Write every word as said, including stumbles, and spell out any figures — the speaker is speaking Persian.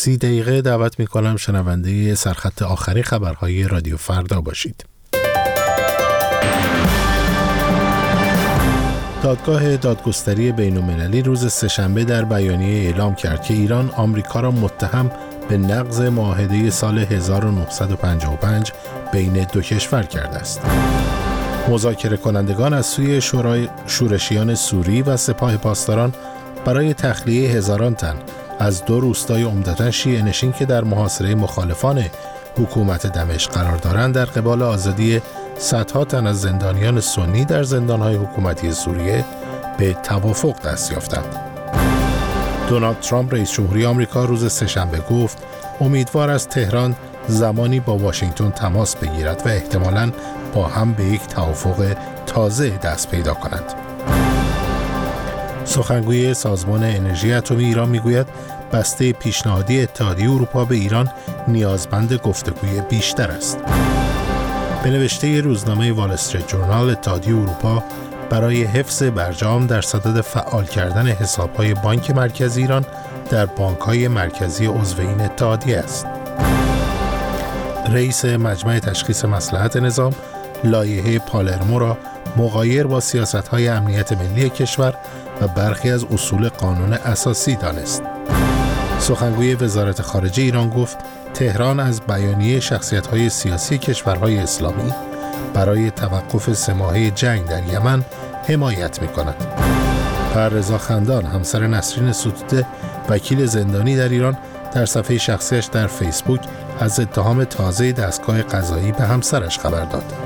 سی دقیقه دعوت میکنم شنونده سرخط آخری خبرهای رادیو فردا باشید. دادگاه دادگستری بین‌المللی روز سه‌شنبه در بیانیه اعلام کرد که ایران آمریکا را متهم به نقض معاهده سال هزار و نهصد و پنجاه و پنج بین دو کشور کرده است. مذاکره کنندگان از سوی شورای شورشیان سوری و سپاه پاسداران برای تخلیه هزاران تن از دو روستای عمدتاً شیعه نشین که در محاصره مخالفان حکومت دمشق قرار دارند در قبال آزادی صدها تن از زندانیان سنی در زندانهای حکومتی سوریه به توافق دست یافتند. دونالد ترامپ رئیس جمهوری آمریکا روز سه‌شنبه گفت امیدوار است تهران زمانی با واشنگتن تماس بگیرد و احتمالاً با هم به یک توافق تازه دست پیدا کند. سخنگوی سازمان انرژی اتمی ایران میگوید بسته پیشنهادی اتحادیه اروپا به ایران نیازمند گفتگوی بیشتر است. به نوشته روزنامه وال استریت جورنال، اتحادیه اروپا برای حفظ برجام در صدد فعال کردن حساب‌های بانک مرکزی ایران در بانک‌های مرکزی عضو این اتحادیه است. رئیس مجمع تشخیص مصلحت نظام لایحه پالرمو را مغایر با سیاست‌های امنیت ملی کشور و برخی از اصول قانون اساسی دانست. سخنگوی وزارت خارجه ایران گفت تهران از بیانیه شخصیت‌های سیاسی کشورهای اسلامی برای توقف سه ماهه جنگ در یمن حمایت می‌کند. پررضا خندان همسر نسرین ستوده وکیل زندانی در ایران در صفحه شخصیش در فیسبوک از اتهام تازه دستگاه قضایی به همسرش خبر داد.